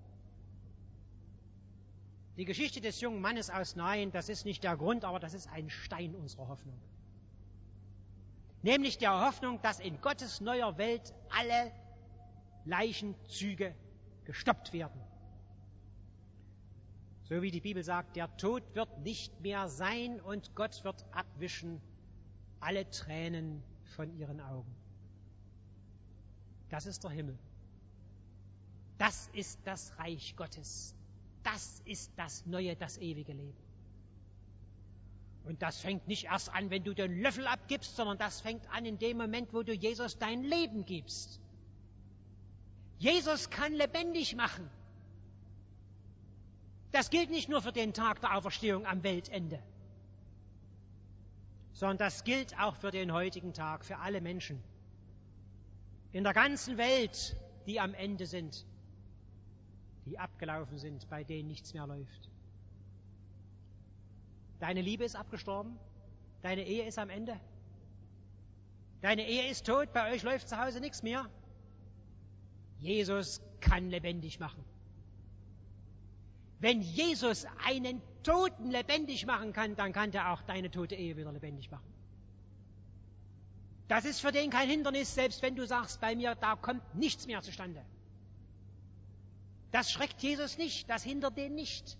Die Geschichte des jungen Mannes aus Nain, das ist nicht der Grund, aber das ist ein Stein unserer Hoffnung. Nämlich der Hoffnung, dass in Gottes neuer Welt alle Leichenzüge gestoppt werden. So wie die Bibel sagt, der Tod wird nicht mehr sein und Gott wird abwischen alle Tränen von ihren Augen. Das ist der Himmel. Das ist das Reich Gottes. Das ist das neue, das ewige Leben. Und das fängt nicht erst an, wenn du den Löffel abgibst, sondern das fängt an in dem Moment, wo du Jesus dein Leben gibst. Jesus kann lebendig machen. Das gilt nicht nur für den Tag der Auferstehung am Weltende, sondern das gilt auch für den heutigen Tag, für alle Menschen in der ganzen Welt, die am Ende sind, die abgelaufen sind, bei denen nichts mehr läuft. Deine Liebe ist abgestorben, deine Ehe ist am Ende, deine Ehe ist tot, bei euch läuft zu Hause nichts mehr. Jesus kann lebendig machen. Wenn Jesus einen Toten lebendig machen kann, dann kann er auch deine tote Ehe wieder lebendig machen. Das ist für den kein Hindernis, selbst wenn du sagst, bei mir, da kommt nichts mehr zustande. Das schreckt Jesus nicht, das hindert den nicht.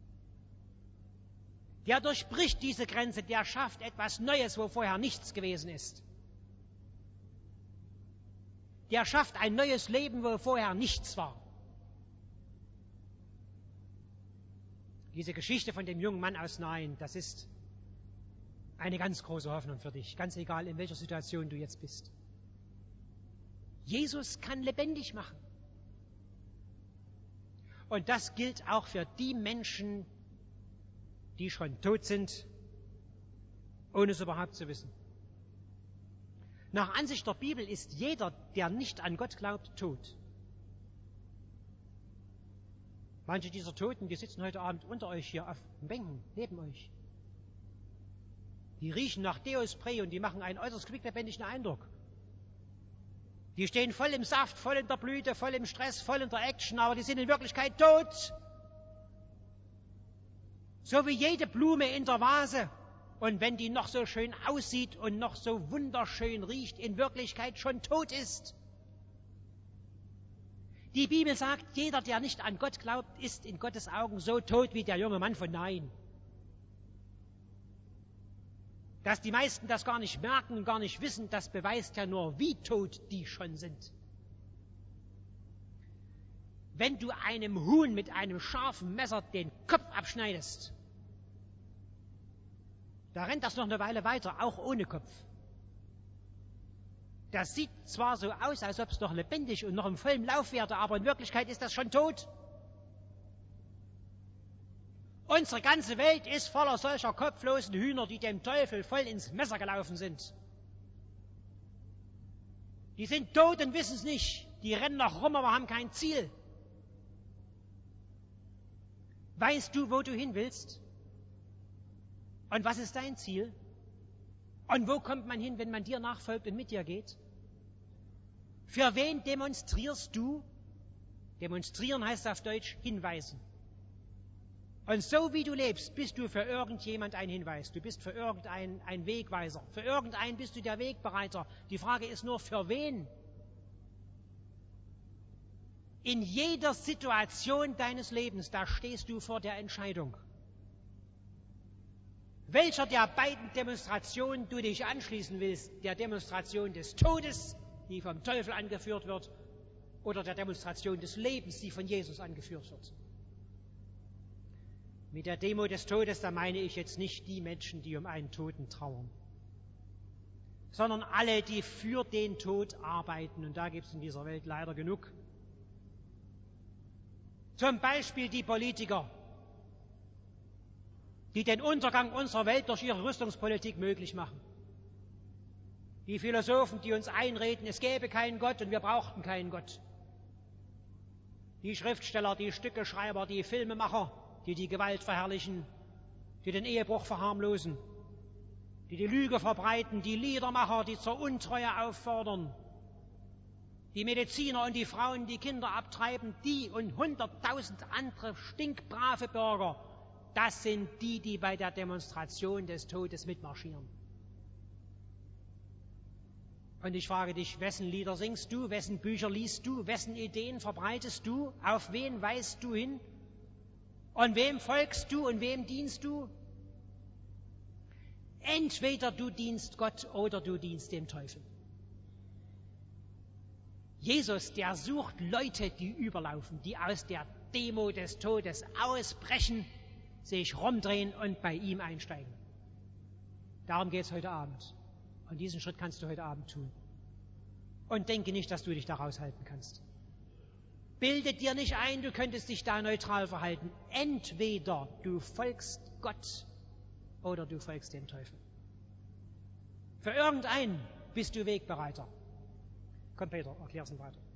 Der durchbricht diese Grenze, der schafft etwas Neues, wo vorher nichts gewesen ist. Der schafft ein neues Leben, wo vorher nichts war. Diese Geschichte von dem jungen Mann aus Nain, das ist eine ganz große Hoffnung für dich, ganz egal, in welcher Situation du jetzt bist. Jesus kann lebendig machen. Und das gilt auch für die Menschen, die schon tot sind, ohne es überhaupt zu wissen. Nach Ansicht der Bibel ist jeder, der nicht an Gott glaubt, tot. Manche dieser Toten, die sitzen heute Abend unter euch hier auf den Bänken, neben euch. Die riechen nach Deospray und die machen einen äußerst quicklebendigen Eindruck. Die stehen voll im Saft, voll in der Blüte, voll im Stress, voll in der Action, aber die sind in Wirklichkeit tot. So wie jede Blume in der Vase. Und wenn die noch so schön aussieht und noch so wunderschön riecht, in Wirklichkeit schon tot ist. Die Bibel sagt, jeder, der nicht an Gott glaubt, ist in Gottes Augen so tot wie der junge Mann von Nain. Dass die meisten das gar nicht merken und gar nicht wissen, das beweist ja nur, wie tot die schon sind. Wenn du einem Huhn mit einem scharfen Messer den Kopf abschneidest, da rennt das noch eine Weile weiter, auch ohne Kopf. Das sieht zwar so aus, als ob es noch lebendig und noch im vollen Lauf wäre, aber in Wirklichkeit ist das schon tot. Unsere ganze Welt ist voller solcher kopflosen Hühner, die dem Teufel voll ins Messer gelaufen sind. Die sind tot und wissen es nicht. Die rennen noch rum, aber haben kein Ziel. Weißt du, wo du hin willst? Und was ist dein Ziel? Und wo kommt man hin, wenn man dir nachfolgt und mit dir geht? Für wen demonstrierst du? Demonstrieren heißt auf Deutsch hinweisen. Und so wie du lebst, bist du für irgendjemand ein Hinweis. Du bist für irgendeinen ein Wegweiser. Für irgendeinen bist du der Wegbereiter. Die Frage ist nur, für wen? In jeder Situation deines Lebens, da stehst du vor der Entscheidung. Welcher der beiden Demonstrationen du dich anschließen willst, der Demonstration des Todes, die vom Teufel angeführt wird, oder der Demonstration des Lebens, die von Jesus angeführt wird. Mit der Demo des Todes, da meine ich jetzt nicht die Menschen, die um einen Toten trauern, sondern alle, die für den Tod arbeiten. Und da gibt es in dieser Welt leider genug. Zum Beispiel die Politiker, die den Untergang unserer Welt durch ihre Rüstungspolitik möglich machen. Die Philosophen, die uns einreden, es gäbe keinen Gott und wir brauchten keinen Gott. Die Schriftsteller, die Stückeschreiber, die Filmemacher, die die Gewalt verherrlichen, die den Ehebruch verharmlosen, die die Lüge verbreiten, die Liedermacher, die zur Untreue auffordern, die Mediziner und die Frauen, die Kinder abtreiben, die und hunderttausend andere stinkbrave Bürger, das sind die, die bei der Demonstration des Todes mitmarschieren. Und ich frage dich, wessen Lieder singst du, wessen Bücher liest du, wessen Ideen verbreitest du, auf wen weist du hin? Und wem folgst du und wem dienst du? Entweder du dienst Gott oder du dienst dem Teufel. Jesus, der sucht Leute, die überlaufen, die aus der Demo des Todes ausbrechen, sich rumdrehen und bei ihm einsteigen. Darum geht es heute Abend. Und diesen Schritt kannst du heute Abend tun. Und denke nicht, dass du dich da raushalten kannst. Bilde dir nicht ein, du könntest dich da neutral verhalten. Entweder du folgst Gott oder du folgst dem Teufel. Für irgendeinen bist du Wegbereiter. Komm, Peter, erklär's ihm weiter.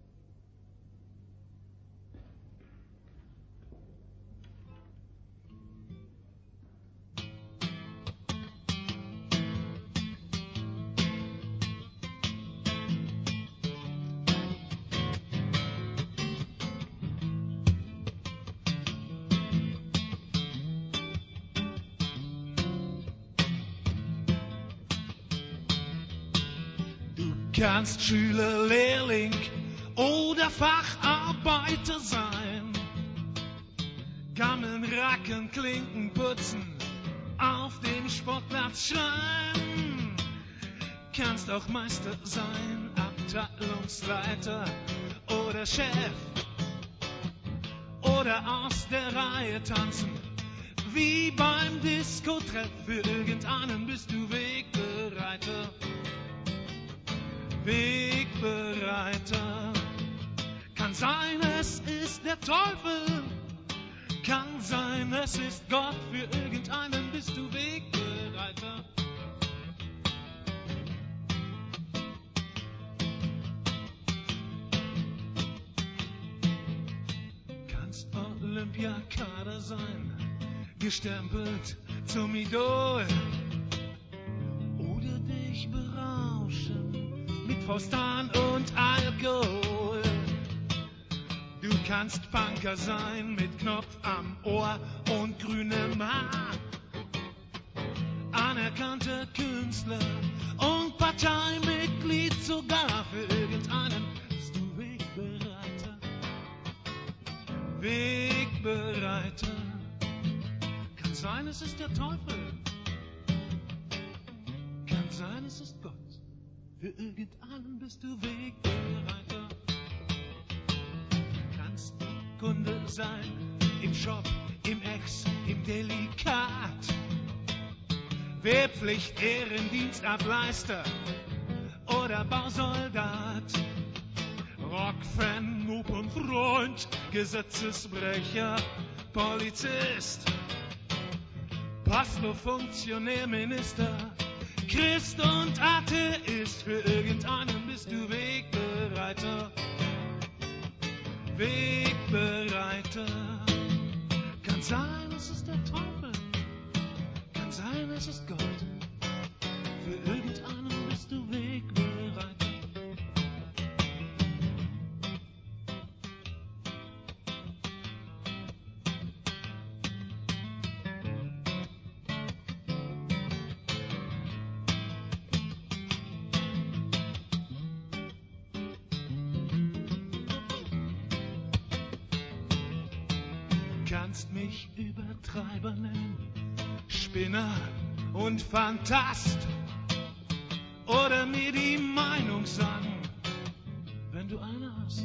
Kannst Schüler, Lehrling oder Facharbeiter sein. Gammeln, racken, Klinken putzen, auf dem Sportplatz schreien. Kannst auch Meister sein, Abteilungsleiter oder Chef. Oder aus der Reihe tanzen, wie beim Disco-Treff. Für irgendeinen bist du Wegbereiter. Wegbereiter. Kann sein, es ist der Teufel. Kann sein, es ist Gott. Für irgendeinen bist du Wegbereiter. Kannst Olympiakader sein, gestempelt zum Idol. Oder dich berauschen mit Faustan und Alkohol. Du kannst Punker sein mit Knopf am Ohr und grünem Haar. Anerkannter Künstler und Parteimitglied sogar. Für irgendeinen bist du Wegbereiter. Wegbereiter. Kann sein, es ist der Teufel. Kann sein, es ist Gott. Für irgendeinen bist du Wegbereiter. Kannst Kunde sein im Shop, im Ex, im Delikat. Wehrpflicht, Ehrendienst, Ableister oder Bausoldat. Rockfan, Noob und Freund, Gesetzesbrecher, Polizist, Pastor, Funktionär, Minister, Christ und Atheist. Für irgendeinen bist du Wegbereiter. Wegbereiter. Kann sein, es ist der Teufel. Kann sein, es ist Gott. Für irgendeinen bist du Wegbereiter. Kannst mich Übertreiber nennen, Spinner und Phantast, oder mir die Meinung sagen, wenn du eine hast.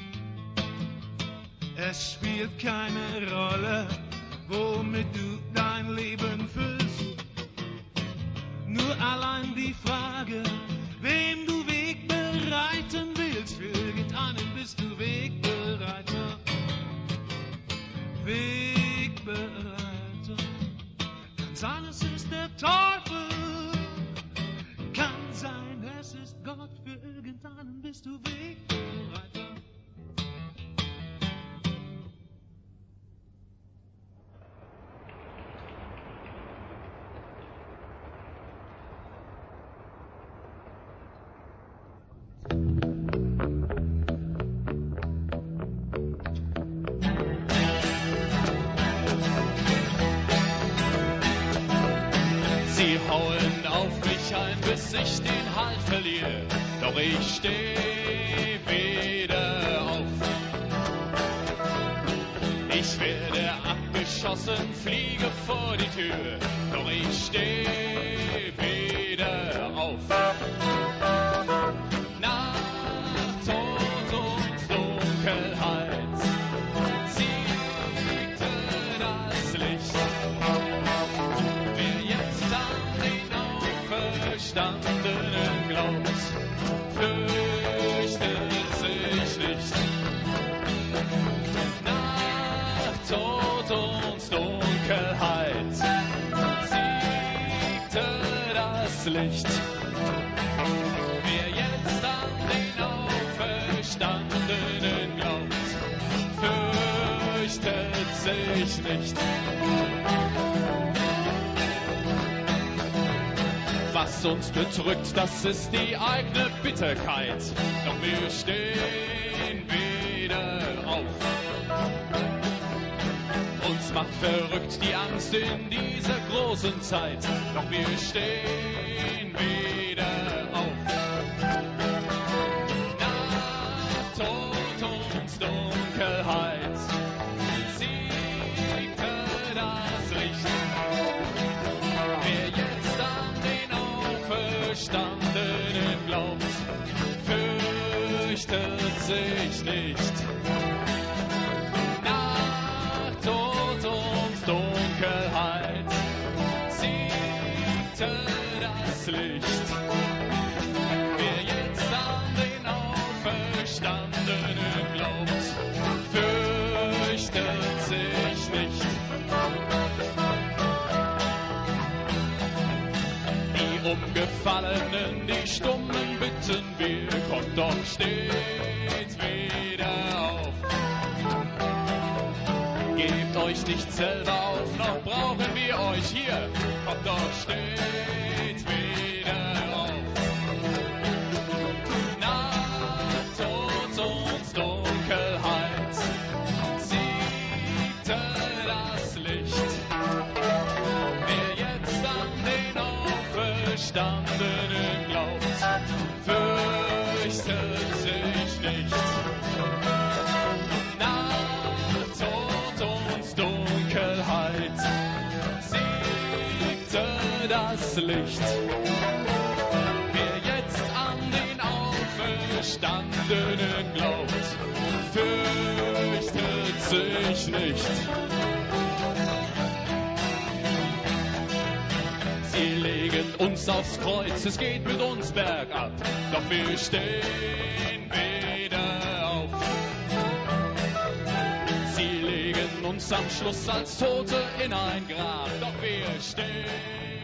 Es spielt keine Rolle, womit du dein Leben füllst, nur allein die Frage, wem du wegbereiten willst. Für irgendeinen bist du Wegbereiter. Wegbereiter. Kann sein, es ist der Teufel. Kann sein, es ist Gott. Für irgendeinen bist du Wegbereiter. Sie hauen auf mich ein, bis ich den Halt verliere, doch ich steh wieder auf. Ich werde abgeschossen, fliege vor die Tür, doch ich steh wieder auf. Nach Tod und Dunkelheit siegte das Licht. Auferstandenen glaubt, fürchtet sich nicht. Nach Tod und Dunkelheit siegte das Licht. Wer jetzt an den Auferstandenen glaubt, fürchtet sich nicht. Was uns bedrückt, das ist die eigene Bitterkeit. Doch wir stehen wieder auf. Uns macht verrückt die Angst in dieser großen Zeit. Doch wir stehen wieder auf. Nach Tod und Dunkelheit siegte das Licht. Wer jetzt an den Auferstandenen glaubt, fürchtet sich nicht. Nach Tod und Dunkelheit siegte das Licht. Wer jetzt an den Auferstandenen glaubt, fürchtet sich nicht. Umgefallenen, die Stummen bitten wir, kommt doch, steht wieder auf. Gebt euch nicht selber auf, noch brauchen wir euch hier, kommt doch, steht wieder auf. fürchtet sich nicht. Nacht, Tod und Dunkelheit siegte das Licht. Wer jetzt an den Auferstandenen glaubt, fürchtet sich nicht. Sie legen uns aufs Kreuz, es geht mit uns bergab, doch wir stehen wieder auf. Sie legen uns am Schluss als Tote in ein Grab, doch wir stehen